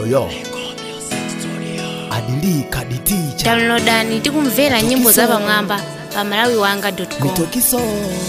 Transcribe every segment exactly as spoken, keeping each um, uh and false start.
yo Adilika the teacher. Downloadani tikumvera nyimbo za bamwamba pa malawi wanga dot com. Mitokiso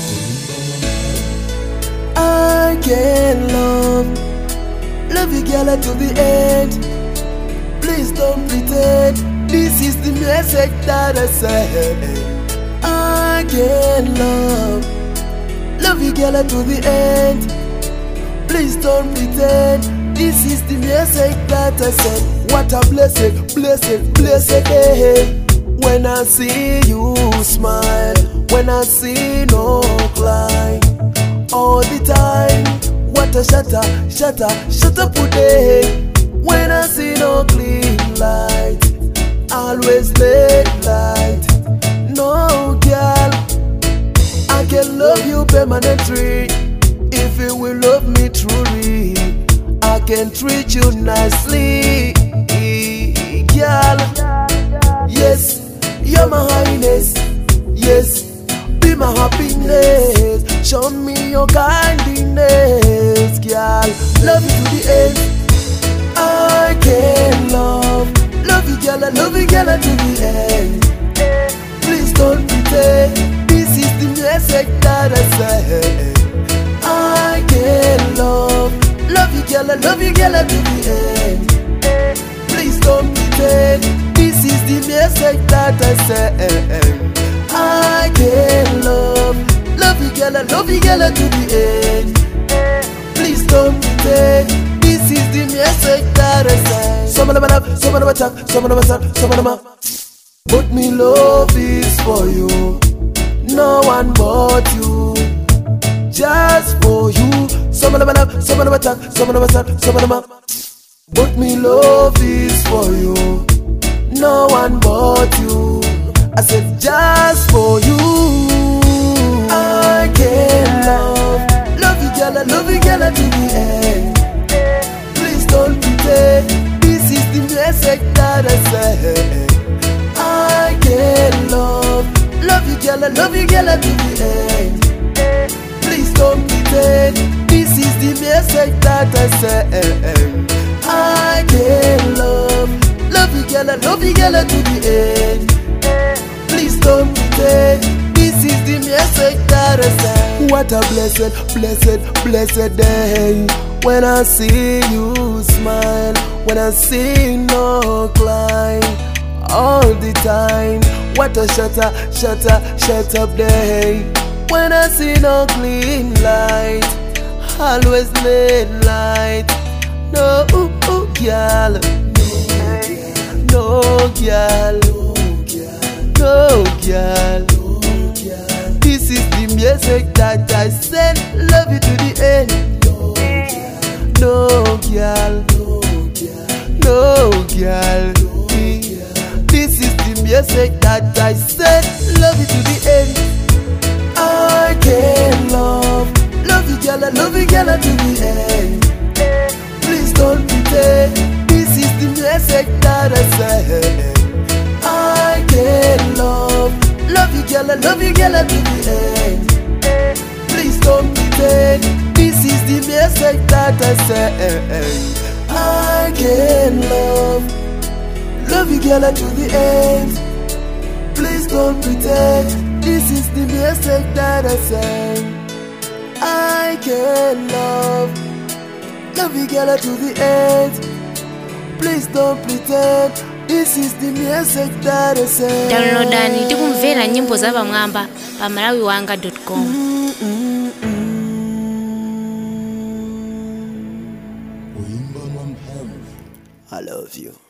I can love Love you girl to the end. Please don't pretend. This is the message that I say. I can love Love you girl to the end. Please don't pretend. This is the message that I said. What a blessed, blessed, blessed day when I see you smile, when I see no cry all the time. What a shutter, shutter, shutter put day when I see no clean light, always late light. No girl, I can love you permanently if you will love me truly. I can treat you nicely, girl. Yes, you're my highness. Yes, be my happiness. Show me your kindness, girl. Love you to the end. I can love, love you, girl. I love you, girl, to the end. Please don't pretend. This is the message that I say. I can love. Love you, girl, I love you, girl, to the end. Please don't pretend. This is the message that I say. I can love. Love you, girl, I love you, girl, to the end. Please don't pretend. This is the message that I say. Some of them love, some of them attack, some of them attack, some of them are. But me love is for you. No one but you. Just for you. Some of them love, some of them attack, some of them attack, some of them are. But me love is for you. No one but you. I said just for you. I can love, love you, girl, I love you, girl, to the end. Please don't pretend. This is the message that I say. I can love, love you, girl, I love you, girl, to the end. Please don't pretend. This is the message that I say. I can love, love you, girl, I love you, girl, to the end. Please don't pretend. This is the message that I say. What a blessed, blessed, blessed day when I see you smile, when I see no climb all the time. What a shutter, shutter, shut up day when I see no clean light, always late light. No, ooh, ooh, girl, no, girl, no, girl. This is the message that I send. Love you to the end. No, girl, no, girl. This is the message that I send. Love you to the end. I can love, love you, girl, I love you, girl, to the end. Please don't pretend. This is the message that I say. I can love, love you, girl, I love you, girl, to the end. Please don't pretend. This is the message that I say. I can love, love you, girl, to the end. Please don't pretend. This is the message that I say. I can love, love you, girl, to the end. Please don't pretend. This is the message that I say. Downloadani tikumvera nyimbo za bamwamba pa malawi wanga dot com. I love you.